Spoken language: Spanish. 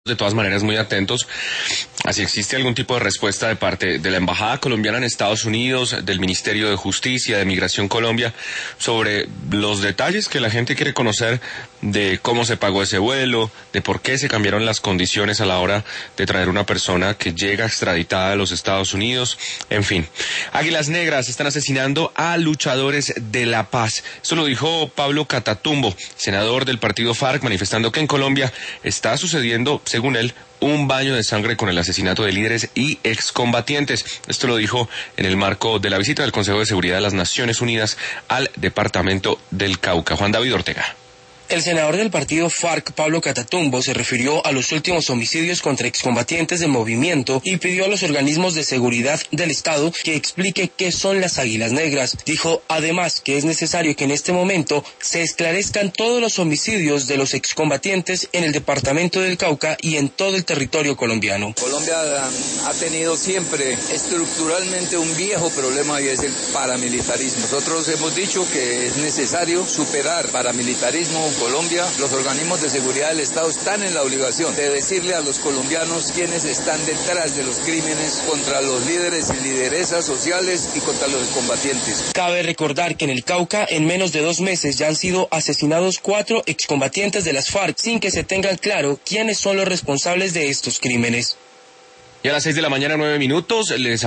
de todas maneras muy atentos a si existe algún tipo de respuesta de parte de la Embajada colombiana en Estados Unidos, del Ministerio de Justicia, de Migración Colombia, sobre los detalles que la gente quiere conocer de cómo se pagó ese vuelo, de por qué se cambiaron las condiciones a la hora de traer una persona que llega extraditada a los Estados Unidos, en fin. Águilas Negras están asesinando a luchadores de la paz. Esto lo dijo Pablo Catatumbo, senador del partido FARC, manifestando que en Colombia está sucediendo, según él, un baño de sangre con el asesinato de líderes y excombatientes. Esto lo dijo en el marco de la visita del Consejo de Seguridad de las Naciones Unidas al departamento del Cauca. Juan David Ortega. El senador del partido FARC, Pablo Catatumbo, se refirió a los últimos homicidios contra excombatientes del movimiento y pidió a los organismos de seguridad del Estado que explique qué son las Águilas Negras. Dijo además que es necesario que en este momento se esclarezcan todos los homicidios de los excombatientes en el departamento del Cauca y en todo el territorio colombiano. Colombia ha tenido siempre estructuralmente un viejo problema y es el paramilitarismo. Nosotros hemos dicho que es necesario superar paramilitarismo. Colombia, los organismos de seguridad del Estado están en la obligación de decirle a los colombianos quiénes están detrás de los crímenes contra los líderes y lideresas sociales y contra los combatientes. Cabe recordar que en el Cauca, en menos de 2 meses, ya han sido asesinados 4 excombatientes de las FARC sin que se tengan claro quiénes son los responsables de estos crímenes. Y a las 6 de la mañana, 9 minutos, les